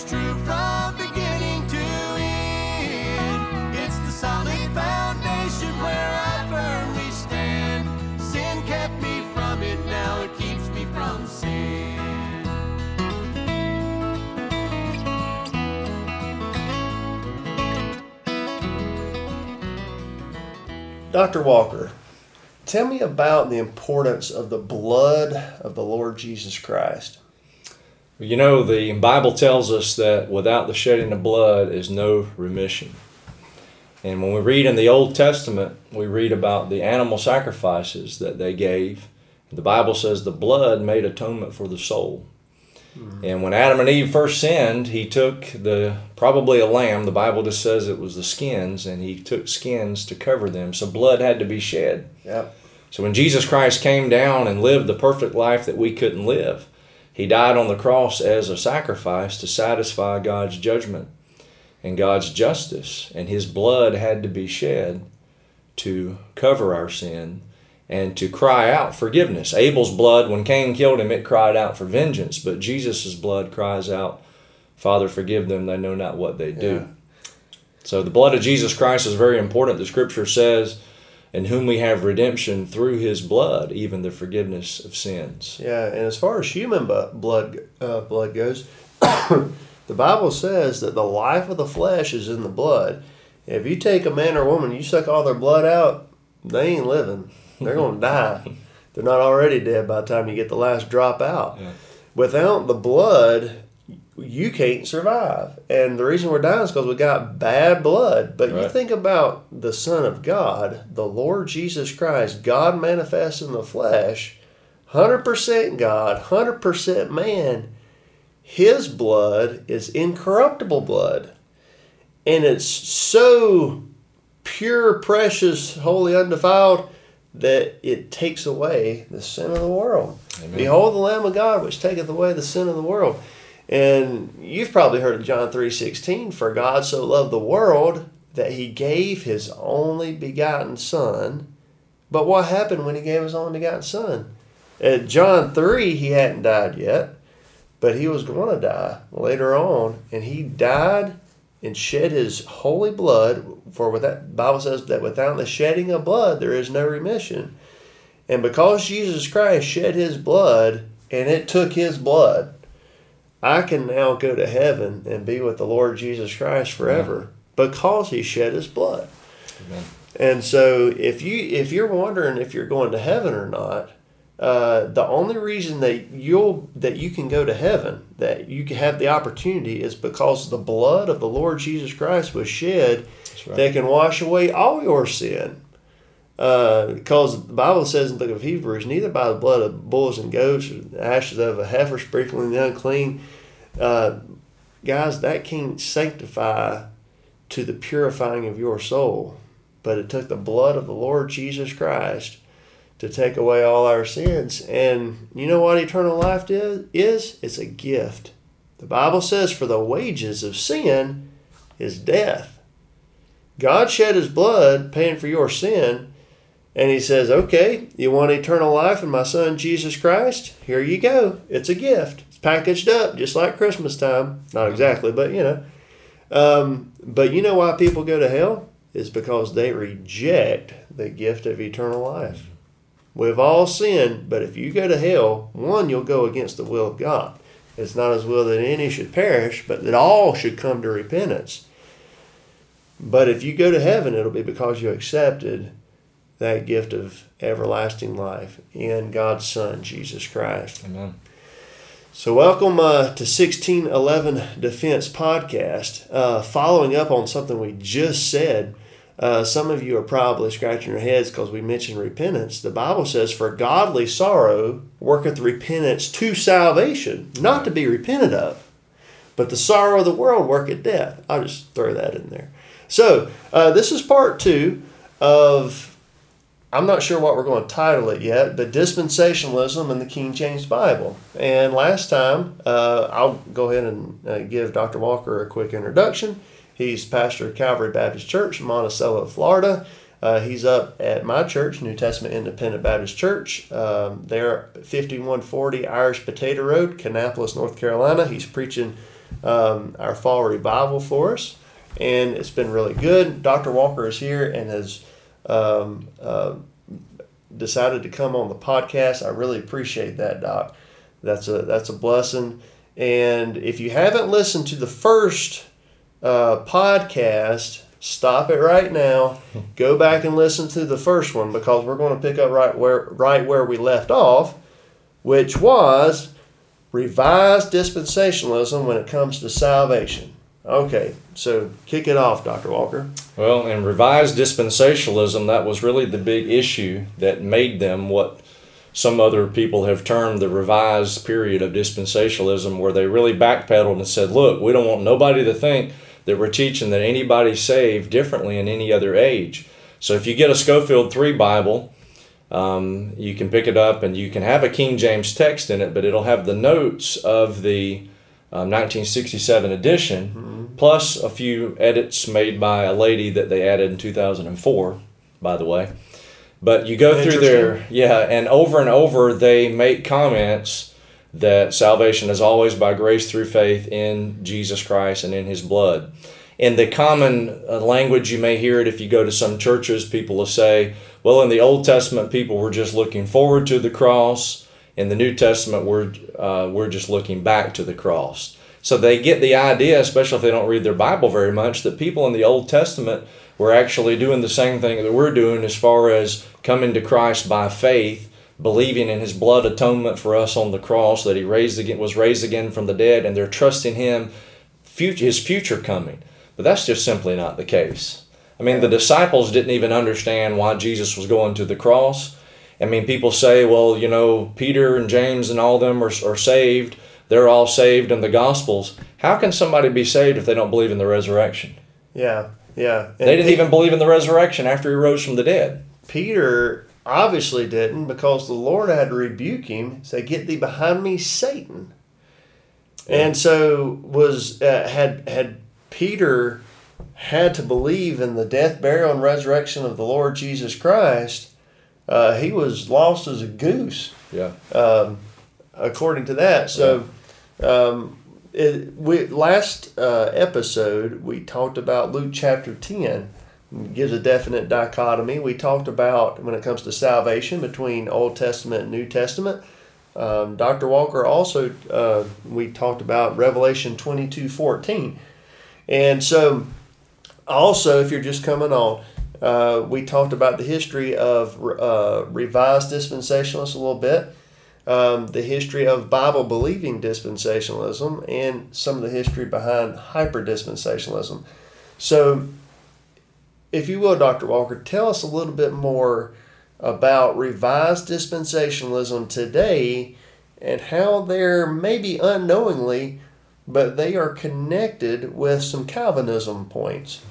it's true from beginning to end. It's the solid foundation where I firmly stand. Sin kept me from it, now it keeps me from sin. Dr. Walker, tell me about the importance of the blood of the Lord Jesus Christ. You know, the Bible tells us that without the shedding of blood is no remission. And when we read in the Old Testament, we read about the animal sacrifices that they gave. The Bible says the blood made atonement for the soul. Mm-hmm. And when Adam and Eve first sinned, he took probably a lamb. The Bible just says it was the skins, and he took skins to cover them. So blood had to be shed. Yep. So when Jesus Christ came down and lived the perfect life that we couldn't live, he died on the cross as a sacrifice to satisfy God's judgment and God's justice. And his blood had to be shed to cover our sin and to cry out forgiveness. Abel's blood, when Cain killed him, it cried out for vengeance. But Jesus' blood cries out, Father, forgive them, they know not what they do. Yeah. So the blood of Jesus Christ is very important. The Scripture says, in whom we have redemption through his blood, even the forgiveness of sins. Yeah, and as far as human blood goes, the Bible says that the life of the flesh is in the blood. If you take a man or woman, you suck all their blood out, they ain't living. They're going to die. They're not already dead by the time you get the last drop out. Yeah. Without the blood, you can't survive. And the reason we're dying is because we got bad blood. But right. You think about the Son of God, the Lord Jesus Christ, God manifest in the flesh, 100% God, 100% man. His blood is incorruptible blood. And it's so pure, precious, holy, undefiled, that it takes away the sin of the world. Amen. Behold the Lamb of God, which taketh away the sin of the world. And you've probably heard of John 3:16, for God so loved the world that he gave his only begotten Son. But what happened when he gave his only begotten Son? At John 3, he hadn't died yet, but he was going to die later on. And he died and shed his holy blood, for the Bible says that without the shedding of blood, there is no remission. And because Jesus Christ shed his blood, and it took his blood, I can now go to heaven and be with the Lord Jesus Christ forever. Amen. Because he shed his blood. Amen. And so if you're wondering if you're going to heaven or not, the only reason that you can go to heaven, that you can have the opportunity, is because the blood of the Lord Jesus Christ was shed. That's right. That can wash away all your sin. Because the Bible says in the book of Hebrews, neither by the blood of bulls and goats or the ashes of a heifer sprinkling the unclean. Guys, that can't sanctify to the purifying of your soul. But it took the blood of the Lord Jesus Christ to take away all our sins. And you know what eternal life is? It's a gift. The Bible says, for the wages of sin is death. God shed his blood paying for your sin. And he says, okay, you want eternal life in my Son Jesus Christ? Here you go. It's a gift. It's packaged up just like Christmas time. Not exactly, but you know. But you know why people go to hell? It's because they reject the gift of eternal life. We've all sinned, but if you go to hell, one, you'll go against the will of God. It's not his will that any should perish, but that all should come to repentance. But if you go to heaven, it'll be because you accepted that gift of everlasting life in God's Son, Jesus Christ. Amen. So welcome to 1611 Defense Podcast. Following up on something we just said, some of you are probably scratching your heads because we mentioned repentance. The Bible says, for godly sorrow worketh repentance to salvation, not to be repented of. But the sorrow of the world worketh death. I'll just throw that in there. So this is part 2 of, I'm not sure what we're going to title it yet, but Dispensationalism in the King James Bible. And last time, I'll go ahead and give Dr. Walker a quick introduction. He's pastor of Calvary Baptist Church in Monticello, Florida. He's up at my church, New Testament Independent Baptist Church. They're 5140 Irish Potato Road, Kannapolis, North Carolina. He's preaching our fall revival for us, and it's been really good. Dr. Walker is here and has decided to come on the podcast. I really appreciate that, Doc. That's a blessing. And if you haven't listened to the first podcast, stop it right now. Go back and listen to the first one, because we're going to pick up right where we left off, which was revised dispensationalism when it comes to salvation. Okay, so kick it off, Dr. Walker. Well, in revised dispensationalism, that was really the big issue that made them what some other people have termed the revised period of dispensationalism, where they really backpedaled and said, look, we don't want nobody to think that we're teaching that anybody's saved differently in any other age. So if you get a Scofield 3 Bible, you can pick it up and you can have a King James text in it, but it'll have the notes of the 1967 edition, plus a few edits made by a lady that they added in 2004, by the way. But you go through there, and over they make comments that salvation is always by grace through faith in Jesus Christ and in His blood. In the common language, you may hear it if you go to some churches, people will say, well, in the Old Testament, people were just looking forward to the cross. In the New Testament, we're just looking back to the cross. So they get the idea, especially if they don't read their Bible very much, that people in the Old Testament were actually doing the same thing that we're doing as far as coming to Christ by faith, believing in His blood atonement for us on the cross, that He was raised again from the dead, and they're trusting Him, His future coming. But that's just simply not the case. I mean, the disciples didn't even understand why Jesus was going to the cross. I mean, people say, well, you know, Peter and James and all of them are saved. They're all saved in the Gospels. How can somebody be saved if they don't believe in the resurrection? Yeah. And they didn't even believe in the resurrection after He rose from the dead. Peter obviously didn't, because the Lord had to rebuke him, say, "Get thee behind me, Satan." Yeah. And so had Peter had to believe in the death, burial, and resurrection of the Lord Jesus Christ, he was lost as a goose. Yeah. According to that. So, last episode we talked about Luke chapter 10. It gives a definite dichotomy. We talked about, when it comes to salvation, between Old Testament and New Testament. Dr. Walker also, we talked about Revelation 22:14. And so, also, if you're just coming on, we talked about the history of revised dispensationalists a little bit, the history of Bible-believing dispensationalism, and some of the history behind hyper-dispensationalism. So, if you will, Dr. Walker, tell us a little bit more about revised dispensationalism today and how they're maybe unknowingly, but they are connected with some Calvinist points.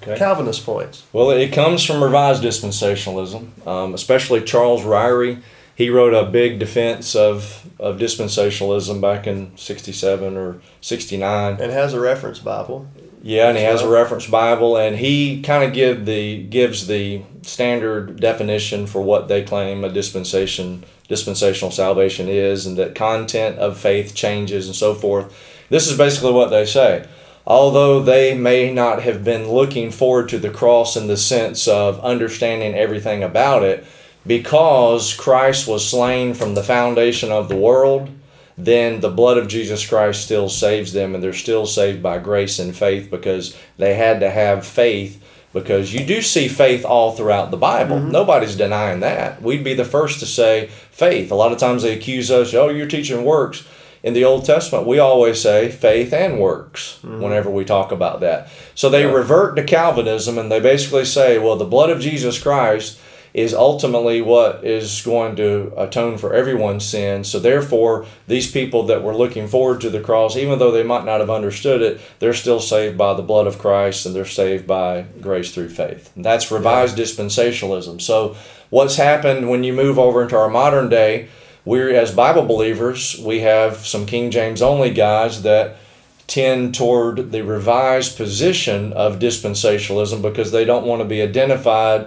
Well, it comes from revised dispensationalism, especially Charles Ryrie. He wrote a big defense of dispensationalism back in 67 or 69. And has a reference Bible. Yeah, and he has a reference Bible, and he kind of gives the standard definition for what they claim a dispensational salvation is, and that content of faith changes and so forth. This is basically what they say. Although they may not have been looking forward to the cross in the sense of understanding everything about it, because Christ was slain from the foundation of the world, then the blood of Jesus Christ still saves them, and they're still saved by grace and faith, because they had to have faith, because you do see faith all throughout the Bible. Mm-hmm. Nobody's denying that. We'd be the first to say faith. A lot of times they accuse us, oh, you're teaching works. In the Old Testament, we always say faith and works whenever we talk about that. So they revert to Calvinism, and they basically say, well, the blood of Jesus Christ is ultimately what is going to atone for everyone's sins. So therefore, these people that were looking forward to the cross, even though they might not have understood it, they're still saved by the blood of Christ, and they're saved by grace through faith. And that's revised dispensationalism. So what's happened when you move over into our modern day, we're, as Bible believers, we have some King James only guys that tend toward the revised position of dispensationalism, because they don't want to be identified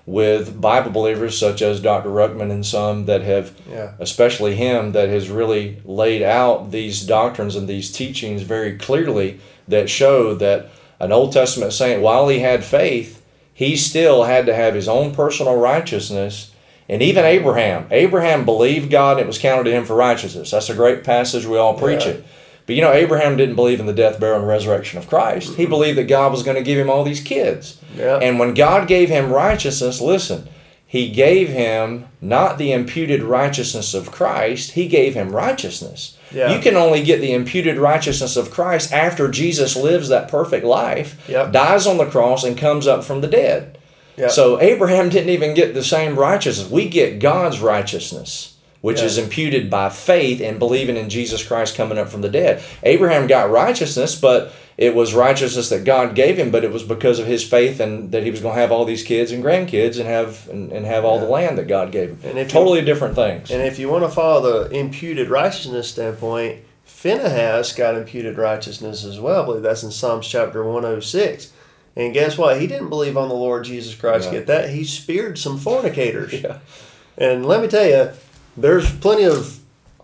with Bible believers such as Dr. Ruckman and some that have, especially him, that has really laid out these doctrines and these teachings very clearly that show that an Old Testament saint, while he had faith, he still had to have his own personal righteousness. And even Abraham believed God and it was counted to him for righteousness. That's a great passage. We all preach it. But you know, Abraham didn't believe in the death, burial, and resurrection of Christ. He believed that God was going to give him all these kids. Yeah. And when God gave him righteousness, listen, he gave him not the imputed righteousness of Christ, he gave him righteousness. Yeah. You can only get the imputed righteousness of Christ after Jesus lives that perfect life, dies on the cross, and comes up from the dead. Yep. So Abraham didn't even get the same righteousness. We get God's righteousness, which is imputed by faith and believing in Jesus Christ coming up from the dead. Abraham got righteousness, but it was righteousness that God gave him, but it was because of his faith and that he was going to have all these kids and grandkids and have all the land that God gave him. And totally different things. And if you want to follow the imputed righteousness standpoint, Phinehas got imputed righteousness as well. I believe that's in Psalms chapter 106. And guess what? He didn't believe on the Lord Jesus Christ. Get that? He speared some fornicators. And let me tell you, there's plenty of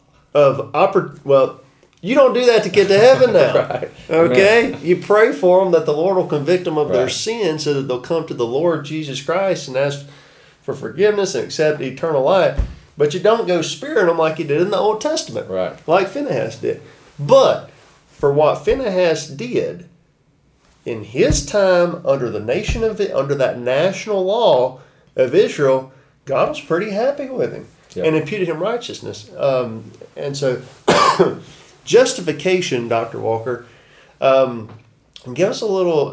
well, you don't do that to get to heaven now. Okay? Amen. You pray for them that the Lord will convict them of their sin so that they'll come to the Lord Jesus Christ and ask for forgiveness and accept eternal life. But you don't go spearing them like you did in the Old Testament. Like Phinehas did. But for what Phinehas did, in his time under under that national law of Israel, God was pretty happy with him and imputed him righteousness. And so, justification, Dr. Walker, give us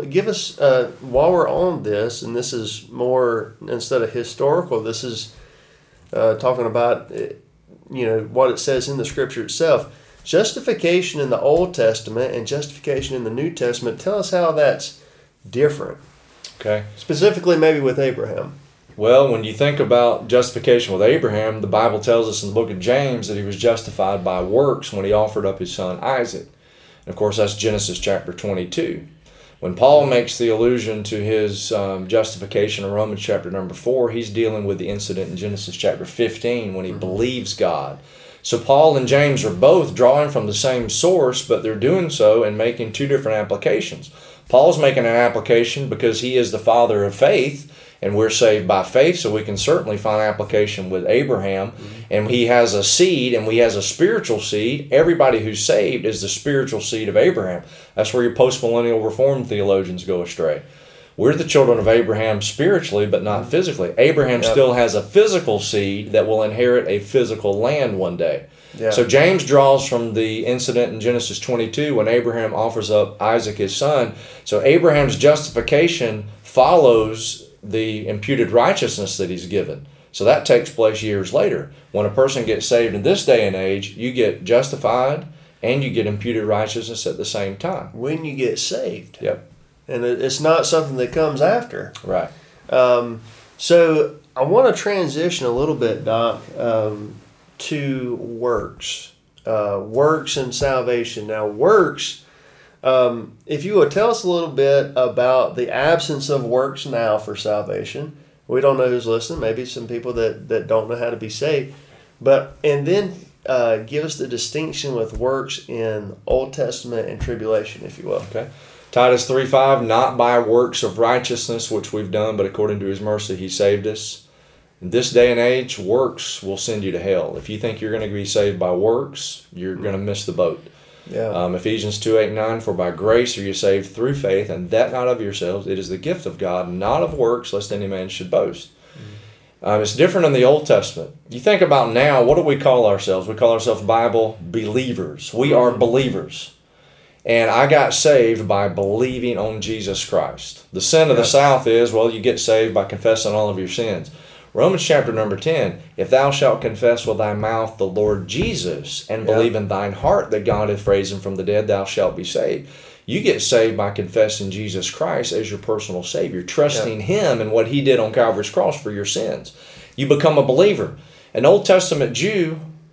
while we're on this, and this is more instead of historical, this is talking about what it says in the Scripture itself. Justification in the Old Testament and justification in the New Testament, tell us how that's different. Okay. Specifically maybe with Abraham. Well, when you think about justification with Abraham, the Bible tells us in the book of James that he was justified by works when he offered up his son Isaac. And of course, that's Genesis chapter 22. When Paul makes the allusion to his justification in Romans chapter number 4, he's dealing with the incident in Genesis chapter 15 when he believes God. So Paul and James are both drawing from the same source, but they're doing so and making two different applications. Paul's making an application because he is the father of faith, and we're saved by faith, so we can certainly find application with Abraham. And he has a seed, and he has a spiritual seed. Everybody who's saved is the spiritual seed of Abraham. That's where your postmillennial Reformed theologians go astray. We're the children of Abraham spiritually, but not physically. Abraham still has a physical seed that will inherit a physical land one day. So James draws from the incident in Genesis 22 when Abraham offers up Isaac his son. So Abraham's justification follows the imputed righteousness that he's given. So that takes place years later. When a person gets saved in this day and age, you get justified and you get imputed righteousness at the same time. When you get saved. Yep. And it's not something that comes after. Right. So I want to transition a little bit, Doc, to works. Works and salvation. Now, works, if you would tell us a little bit about the absence of works now for salvation. We don't know who's listening. Maybe some people that don't know how to be saved. And then give us the distinction with works in Old Testament and tribulation, if you will. Okay. Titus 3:5, not by works of righteousness which we've done, but according to his mercy he saved us. In this day and age, works will send you to hell. If you think you're going to be saved by works, you're going to miss the boat. Ephesians 2:8-9, for by grace are you saved through faith, and that not of yourselves. It is the gift of God, not of works, lest any man should boast. It's different in the Old Testament. You think about now, what do we call ourselves? We call ourselves Bible believers. We are believers. And I got saved by believing on Jesus Christ. The sin of the South is, well, you get saved by confessing all of your sins. Romans chapter number 10, if thou shalt confess with thy mouth the Lord Jesus and believe in thine heart that God hath raised him from the dead, thou shalt be saved. You get saved by confessing Jesus Christ as your personal Savior, trusting him and what he did on Calvary's cross for your sins. You become a believer. An Old Testament Jew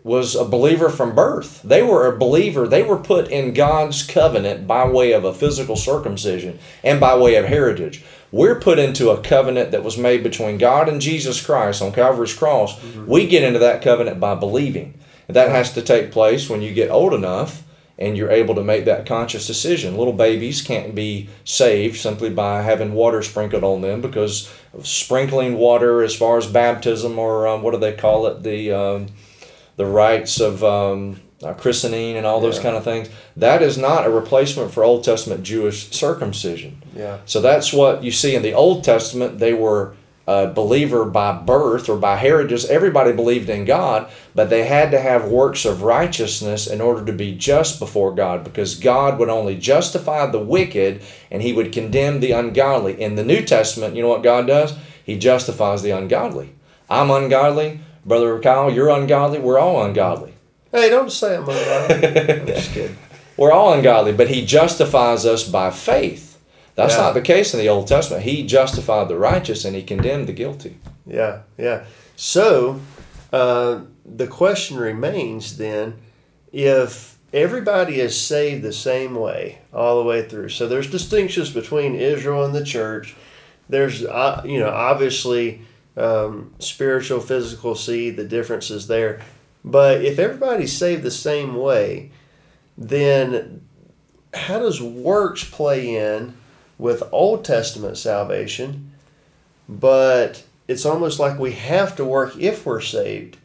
was a believer from birth. They were a believer. They were put in God's covenant by way of a physical circumcision and by way of heritage. We're put into a covenant that was made between God and Jesus Christ on Calvary's cross. We get into that covenant by believing. That has to take place when you get old enough and you're able to make that conscious decision. Little babies can't be saved simply by having water sprinkled on them, because sprinkling water as far as baptism, or what do they call it, the rites of christening and all those kind of things, that is not a replacement for Old Testament Jewish circumcision. Yeah. So that's what you see in the Old Testament. They were a believer by birth or by heritage. Everybody believed in God, but they had to have works of righteousness in order to be just before God, because God would only justify the wicked and he would condemn the ungodly. In the New Testament, you know what God does? He justifies the ungodly. I'm ungodly. Brother Kyle, you're ungodly. We're all ungodly. Hey, don't say I'm ungodly. I'm just kidding. We're all ungodly, but he justifies us by faith. That's Yeah. not the case in the Old Testament. He justified the righteous and he condemned the guilty. Yeah, yeah. So the question remains then, if everybody is saved the same way all the way through. So there's distinctions between Israel and the church. There's obviously spiritual, physical seed, the differences there. But if everybody's saved the same way, then how does works play in with Old Testament salvation? But it's almost like we have to work if we're saved.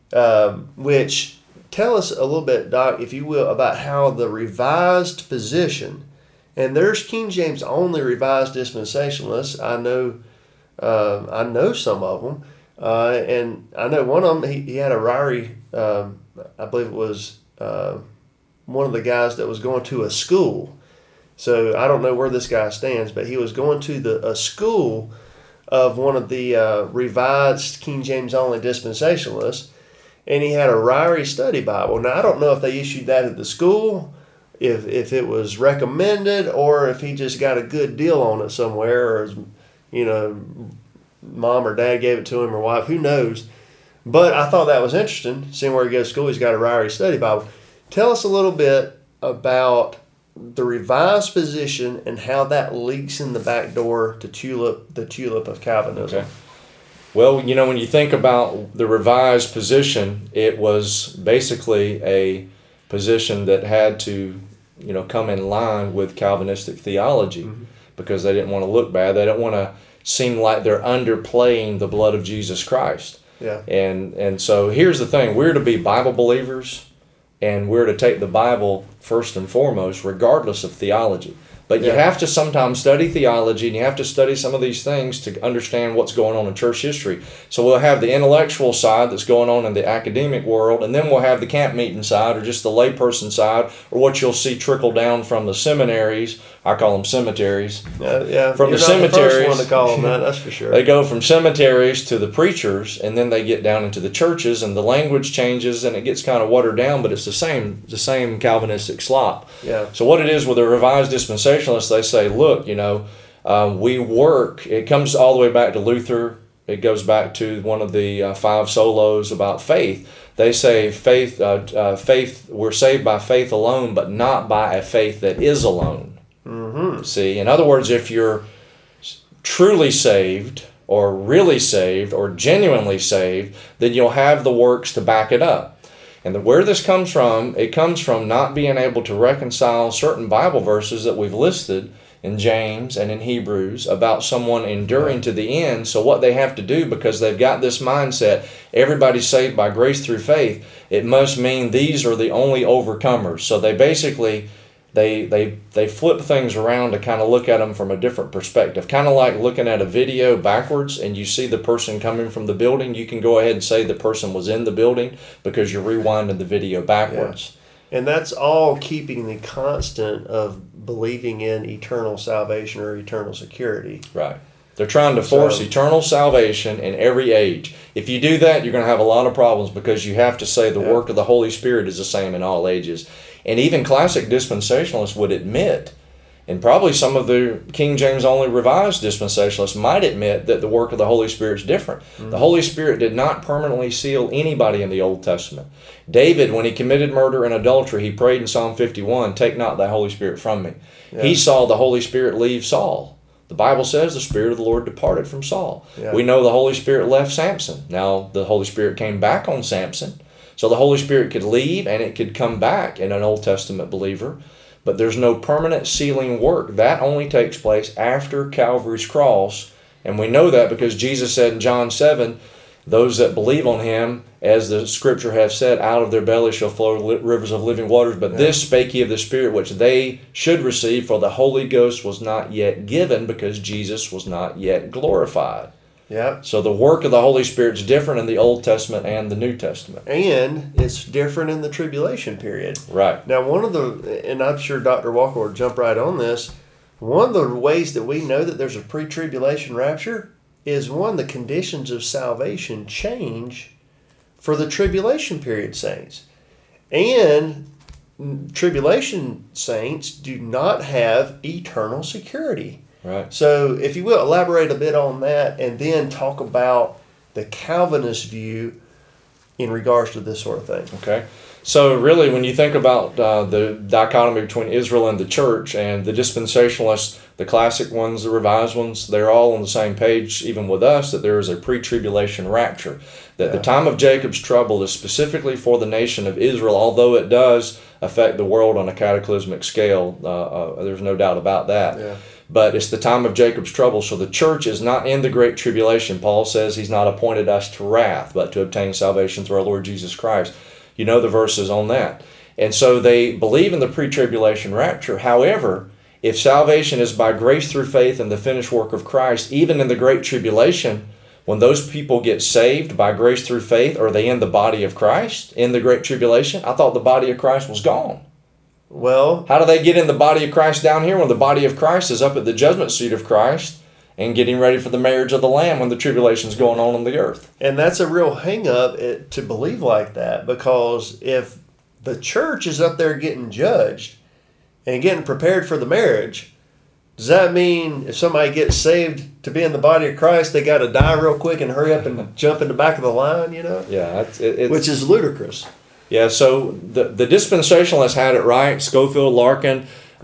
Which, tell us a little bit, Doc, if you will, about how the revised position, and there's King James only revised dispensationalists. I know some of them, and I know one of them. He had a Ryrie. I believe it was one of the guys that was going to a school. So I don't know where this guy stands, but he was going to a school of one of the revised King James only dispensationalists, and he had a Ryrie study Bible. Now I don't know if they issued that at the school, if it was recommended, or if he just got a good deal on it somewhere, or mom or dad gave it to him, or wife, who knows. But I thought that was interesting, seeing where he goes to school. He's got a Ryrie study Bible. Tell us a little bit about the revised position and how that leaks in the back door to the tulip of Calvinism. Okay. Well, when you think about the revised position, it was basically a position that had to, come in line with Calvinistic theology, because they didn't want to look bad. They don't want to seem like they're underplaying the blood of Jesus Christ. Yeah. And so here's the thing: we're to be Bible believers, and we're to take the Bible first and foremost, regardless of theology. But you have to sometimes study theology, and you have to study some of these things to understand what's going on in church history. So we'll have the intellectual side that's going on in the academic world, and then we'll have the camp meeting side, or just the layperson side, or what you'll see trickle down from the seminaries. I call them cemeteries. Yeah. From You're the not cemeteries. the first one to call them that, that's for sure. They go from cemeteries to the preachers, and then they get down into the churches, and the language changes, and it gets kind of watered down, but it's the same Calvinistic slop. Yeah. So what it is with the revised dispensationalists, they say, look, we work. It comes all the way back to Luther. It goes back to one of the 5 solos about faith. They say faith. We're saved by faith alone, but not by a faith that is alone. Mm-hmm. See, in other words, if you're truly saved, or really saved, or genuinely saved, then you'll have the works to back it up. And where this comes from, it comes from not being able to reconcile certain Bible verses that we've listed in James and in Hebrews about someone enduring to the end. So what they have to do, because they've got this mindset, everybody's saved by grace through faith, it must mean these are the only overcomers. So they basically, they flip things around to kind of look at them from a different perspective. Kind of like looking at a video backwards and you see the person coming from the building. You can go ahead and say the person was in the building because you're rewinding the video backwards. Yeah. And that's all keeping the constant of believing in eternal salvation or eternal security. Right. They're trying to force eternal salvation in every age. If you do that, you're going to have a lot of problems, because you have to say the work of the Holy Spirit is the same in all ages. And even classic dispensationalists would admit And probably some of the King James only revised dispensationalists might admit that the work of the Holy Spirit is different. Mm-hmm. The Holy Spirit did not permanently seal anybody in the Old Testament. David, when he committed murder and adultery, he prayed in Psalm 51, "Take not thy Holy Spirit from me." Yeah. He saw the Holy Spirit leave Saul. The Bible says the Spirit of the Lord departed from Saul. Yeah. We know the Holy Spirit left Samson. Now the Holy Spirit came back on Samson. So the Holy Spirit could leave and it could come back in an Old Testament believer. But there's no permanent sealing work. That only takes place after Calvary's cross. And we know that because Jesus said in John 7, those that believe on him, as the scripture have said, out of their belly shall flow rivers of living waters. But this spake he of the Spirit, which they should receive, for the Holy Ghost was not yet given, because Jesus was not yet glorified. Yeah. So the work of the Holy Spirit is different in the Old Testament and the New Testament. And it's different in the tribulation period. Right. Now, and I'm sure Dr. Walker will jump right on this, one of the ways that we know that there's a pre-tribulation rapture is, one, the conditions of salvation change for the tribulation period saints. And tribulation saints do not have eternal security. Right. So, if you will, elaborate a bit on that and then talk about the Calvinist view in regards to this sort of thing. Okay. So, really, when you think about the dichotomy between Israel and the church, and the dispensationalists, the classic ones, the revised ones, they're all on the same page, even with us, that there is a pre-tribulation rapture. That the time of Jacob's trouble is specifically for the nation of Israel, although it does affect the world on a cataclysmic scale. There's no doubt about that. Yeah. But it's the time of Jacob's trouble, so the church is not in the great tribulation. Paul says he's not appointed us to wrath, but to obtain salvation through our Lord Jesus Christ. You know the verses on that. And so they believe in the pre-tribulation rapture. However, if salvation is by grace through faith in the finished work of Christ, even in the great tribulation, when those people get saved by grace through faith, are they in the body of Christ in the great tribulation? I thought the body of Christ was gone. Well, how do they get in the body of Christ down here when the body of Christ is up at the judgment seat of Christ and getting ready for the marriage of the Lamb when the tribulation is going on the earth? And that's a real hang-up to believe like that, because if the church is up there getting judged and getting prepared for the marriage, does that mean if somebody gets saved to be in the body of Christ, they got to die real quick and hurry up and jump in the back of the line, you know? Yeah. Which is ludicrous. Yeah, so the dispensationalists had it right. Scofield, Larkin,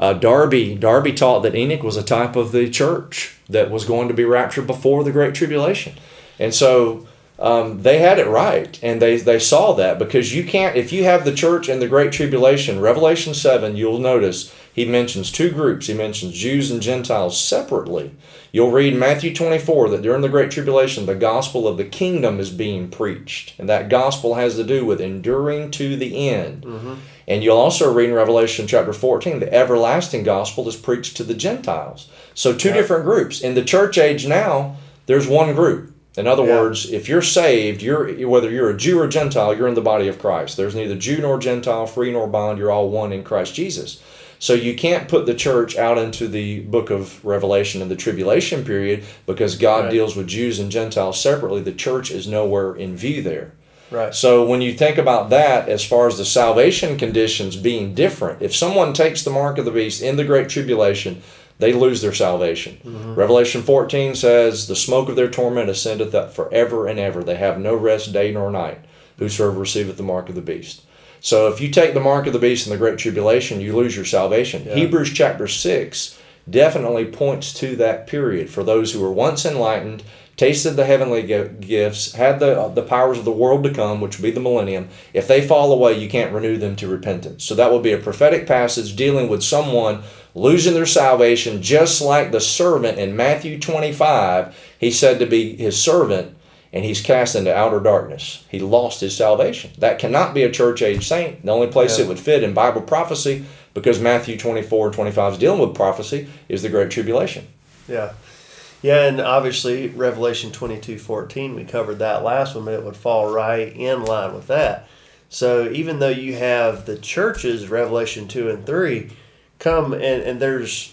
Darby taught that Enoch was a type of the church that was going to be raptured before the Great Tribulation. And so they had it right, and they saw that, because you can't, if you have the church in the Great Tribulation, Revelation 7, you'll notice he mentions two groups. He mentions Jews and Gentiles separately. You'll read Matthew 24 that during the Great Tribulation, the gospel of the kingdom is being preached. And that gospel has to do with enduring to the end. Mm-hmm. And you'll also read in Revelation chapter 14, the everlasting gospel is preached to the Gentiles. So two different groups. In the church age now, there's one group. In other words, if you're saved, whether you're a Jew or Gentile, you're in the body of Christ. There's neither Jew nor Gentile, free nor bond. You're all one in Christ Jesus. So you can't put the church out into the book of Revelation in the tribulation period, because God deals with Jews and Gentiles separately. The church is nowhere in view there. Right. So when you think about that, as far as the salvation conditions being different, if someone takes the mark of the beast in the Great Tribulation, they lose their salvation. Mm-hmm. Revelation 14 says, the smoke of their torment ascendeth up forever and ever. They have no rest day nor night. Whosoever receiveth the mark of the beast. So if you take the mark of the beast in the Great Tribulation, you lose your salvation. Yeah. Hebrews chapter 6 definitely points to that period for those who were once enlightened, tasted the heavenly gifts, had the powers of the world to come, which would be the millennium. If they fall away, you can't renew them to repentance. So that would be a prophetic passage dealing with someone losing their salvation, just like the servant in Matthew 25. He said to be his servant, and he's cast into outer darkness. He lost his salvation. That cannot be a church-age saint. The only place it would fit in Bible prophecy, because Matthew 24 and 25 is dealing with prophecy, is the Great Tribulation. Yeah. Yeah, and obviously Revelation 22:14, we covered that last one, but it would fall right in line with that. So even though you have the churches, Revelation 2 and 3, come and there's,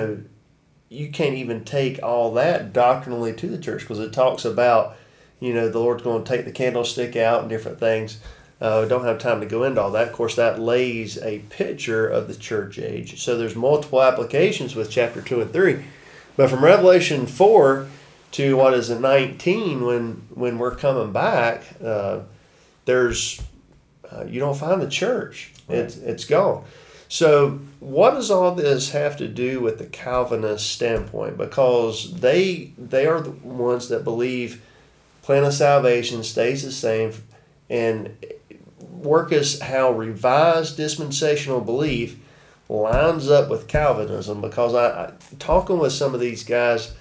you can't even take all that doctrinally to the church, because it talks about, the Lord's going to take the candlestick out and different things. Don't have time to go into all that. Of course, that lays a picture of the church age. So there's multiple applications with chapter 2 and 3. But from Revelation 4 to what is it, 19, when we're coming back, there's you don't find the church. Right. It's gone. So what does all this have to do with the Calvinist standpoint? Because they are the ones that believe plan of salvation stays the same, and work is how revised dispensational belief lines up with Calvinism. Because I talking with some of these guys,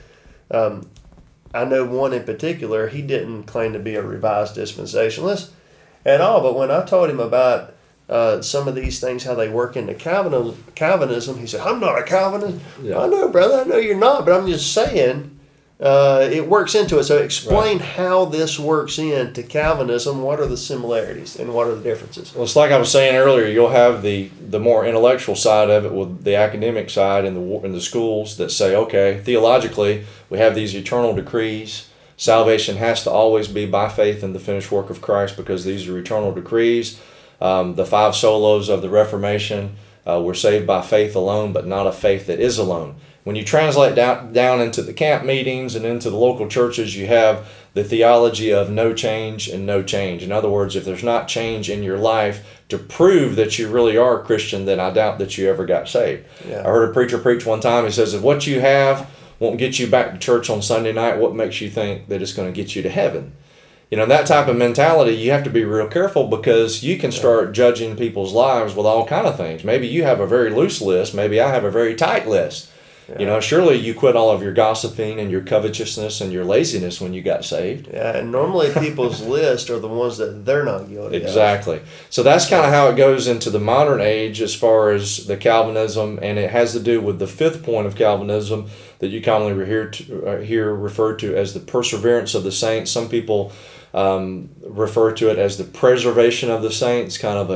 I know one in particular, he didn't claim to be a revised dispensationalist at all, but when I told him about some of these things, how they work into Calvinism, he said, I'm not a Calvinist. Yeah. I know, brother, I know you're not, but I'm just saying it works into it. So explain how this works into Calvinism. What are the similarities and what are the differences? Well, it's like I was saying earlier, you'll have the more intellectual side of it with the academic side in the schools that say, okay, theologically, we have these eternal decrees. Salvation has to always be by faith in the finished work of Christ because these are eternal decrees. The 5 solas of the Reformation, we're saved by faith alone, but not a faith that is alone. When you translate down into the camp meetings and into the local churches, you have the theology of no change and no change. In other words, if there's not change in your life to prove that you really are a Christian, then I doubt that you ever got saved. Yeah. I heard a preacher preach one time. He says, if what you have won't get you back to church on Sunday night, what makes you think that it's going to get you to heaven? You know, that type of mentality, you have to be real careful because you can start judging people's lives with all kind of things. Maybe you have a very loose list. Maybe I have a very tight list. Yeah. You know, surely you quit all of your gossiping and your covetousness and your laziness when you got saved. Yeah, and normally people's list are the ones that they're not guilty of. Exactly. So that's kind of how it goes into the modern age as far as the Calvinism, and it has to do with the 5th point of Calvinism that you commonly hear referred to as the perseverance of the saints. Some people refer to it as the preservation of the saints, kind of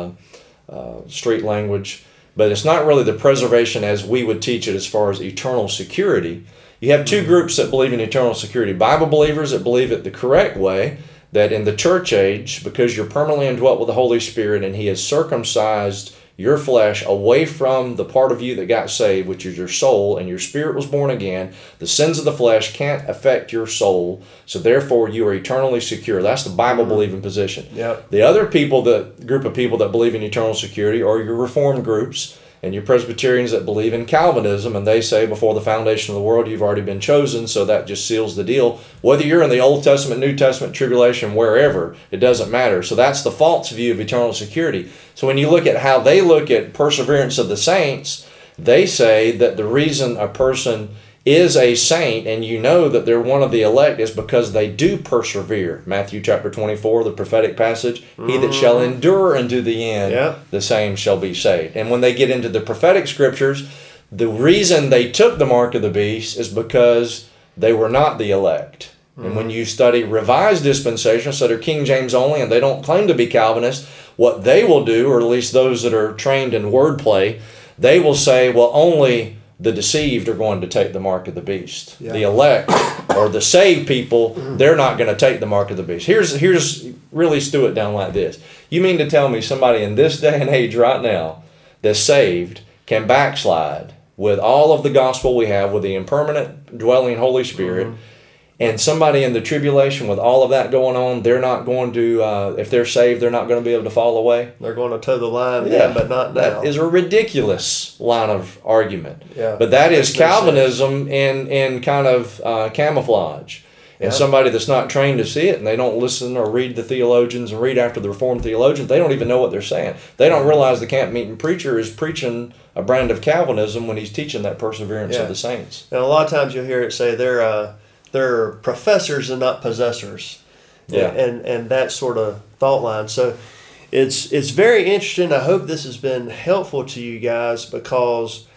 a street language. But it's not really the preservation as we would teach it as far as eternal security. You have 2 groups that believe in eternal security. Bible believers that believe it the correct way, that in the church age, because you're permanently indwelt with the Holy Spirit and He has circumcised your flesh away from the part of you that got saved, which is your soul, and your spirit was born again, the sins of the flesh can't affect your soul, so therefore you are eternally secure. That's the Bible-believing position. Yep. The other group of people that believe in eternal security are your Reformed groups and your Presbyterians that believe in Calvinism, and they say before the foundation of the world you've already been chosen, so that just seals the deal. Whether you're in the Old Testament, New Testament, tribulation, wherever, it doesn't matter. So that's the false view of eternal security. So when you look at how they look at perseverance of the saints, they say that the reason a person is a saint and you know that they're one of the elect is because they do persevere. Matthew chapter 24, the prophetic passage, He that shall endure unto the end, the same shall be saved. And when they get into the prophetic scriptures, the reason they took the mark of the beast is because they were not the elect. And when you study revised dispensations that are King James only and they don't claim to be Calvinists, what they will do, or at least those that are trained in wordplay, they will say, well, only the deceived are going to take the mark of the beast. Yeah. The elect or the saved people, they're not going to take the mark of the beast. Here's really stew it down like this. You mean to tell me somebody in this day and age right now that's saved can backslide with all of the gospel we have, with the impermanent dwelling Holy Spirit, and somebody in the tribulation with all of that going on, they're not going to, if they're saved, they're not going to be able to fall away? They're going to toe the line, but not now. That is a ridiculous line of argument. Yeah. But that is Calvinism in kind of camouflage. And somebody that's not trained to see it, and they don't listen or read the theologians and read after the Reformed theologians, they don't even know what they're saying. They don't realize the camp meeting preacher is preaching a brand of Calvinism when he's teaching that perseverance of the saints. And a lot of times you'll hear it say they're professors and not possessors. Yeah. And that sort of thought line. So it's very interesting. I hope this has been helpful to you guys, because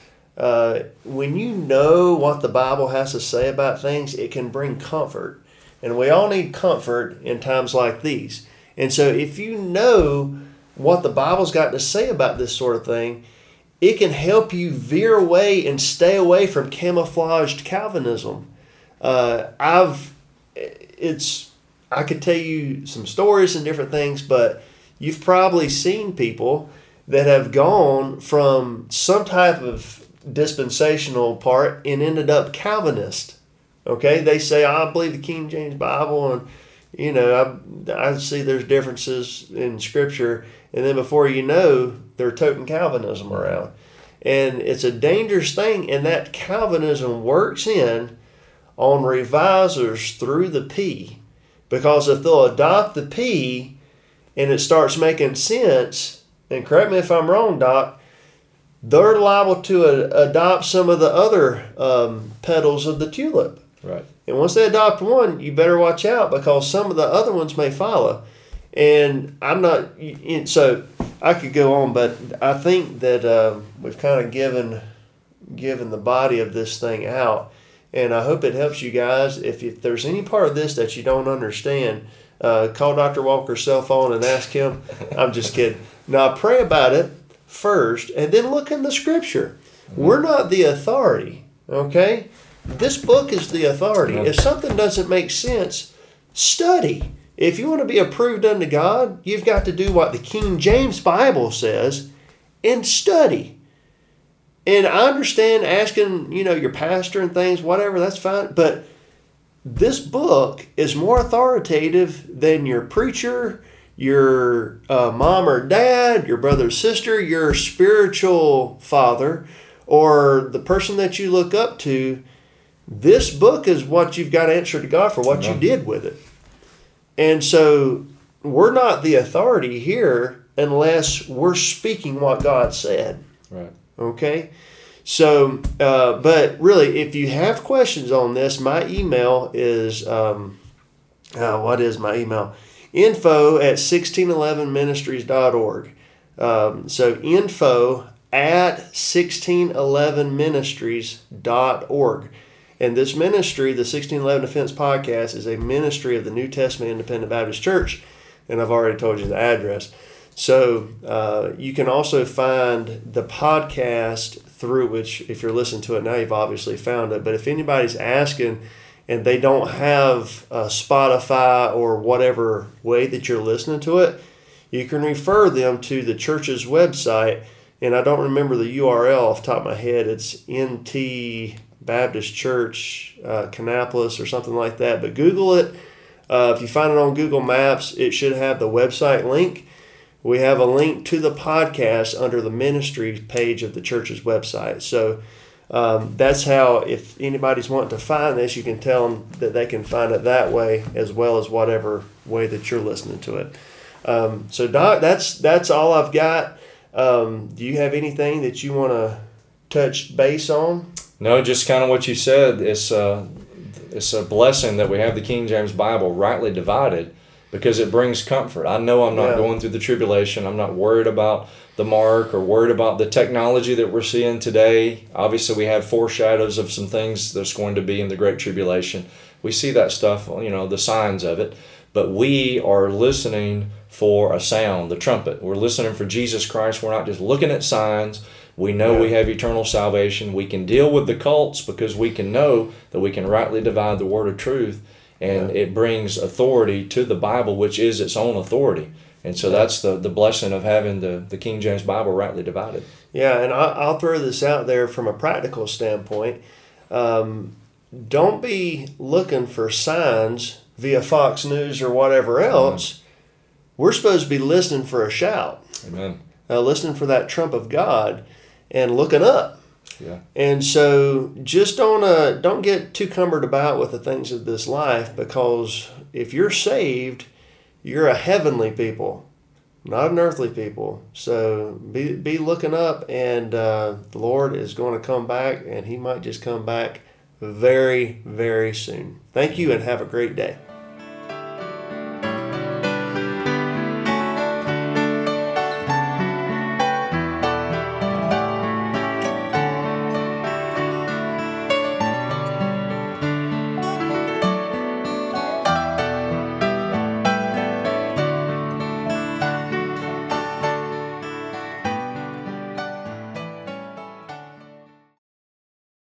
when you know what the Bible has to say about things, it can bring comfort. And we all need comfort in times like these. And so if you know what the Bible's got to say about this sort of thing, it can help you veer away and stay away from camouflaged Calvinism. I could tell you some stories and different things, but you've probably seen people that have gone from some type of dispensational part and ended up Calvinist. Okay, they say, I believe the King James Bible, and you know, I see there's differences in Scripture, and then before you know, they're toting Calvinism around. And it's a dangerous thing, and that Calvinism works in on revisers through the P. Because if they'll adopt the P and it starts making sense, and correct me if I'm wrong, Doc, they're liable to adopt some of the other petals of the tulip. Right. And once they adopt one, you better watch out because some of the other ones may follow. And I'm not, so I could go on, but I think that we've kind of given the body of this thing out. And I hope it helps you guys. If there's any part of this that you don't understand, call Dr. Walker's cell phone and ask him. I'm just kidding. Now, pray about it first and then look in the Scripture. We're not the authority, okay? This book is the authority. If something doesn't make sense, study. If you want to be approved unto God, you've got to do what the King James Bible says and study. And I understand asking, your pastor and things, whatever, that's fine. But this book is more authoritative than your preacher, your mom or dad, your brother or sister, your spiritual father, or the person that you look up to. This book is what you've got to answer to God for what you did with it. And so we're not the authority here unless we're speaking what God said. Right. Okay? So, but really, if you have questions on this, my email is, what is my email? info@1611ministries.org. So info@1611ministries.org. And this ministry, the 1611 Defense Podcast, is a ministry of the New Testament Independent Baptist Church. And I've already told you the address. So you can also find the podcast through which, if you're listening to it now, you've obviously found it. But if anybody's asking and they don't have Spotify or whatever way that you're listening to it, you can refer them to the church's website. And I don't remember the URL off the top of my head. It's NT Baptist Church, Kannapolis or something like that. But Google it. If you find it on Google Maps, it should have the website link. We have a link to the podcast under the ministry page of the church's website. So that's how, if anybody's wanting to find this, you can tell them that they can find it that way as well as whatever way that you're listening to it. So Doc, that's all I've got. Do you have anything that you want to touch base on? No, just kind of what you said. It's a blessing that we have the King James Bible rightly divided, because it brings comfort. I know I'm not going through the tribulation. I'm not worried about the mark or worried about the technology that we're seeing today. Obviously, we have foreshadows of some things that's going to be in the Great Tribulation. We see that stuff, the signs of it. But we are listening for a sound, the trumpet. We're listening for Jesus Christ. We're not just looking at signs. We know we have eternal salvation. We can deal with the cults because we can know that we can rightly divide the word of truth. And it brings authority to the Bible, which is its own authority. And so that's the blessing of having the King James Bible rightly divided. Yeah, and I'll throw this out there from a practical standpoint. Don't be looking for signs via Fox News or whatever else. We're supposed to be listening for a shout. Amen. Listening for that trump of God and looking up. Yeah. And so just don't get too cumbered about with the things of this life, because if you're saved, you're a heavenly people, not an earthly people. So be looking up, and the Lord is going to come back, and he might just come back very, very soon. Thank you, and have a great day.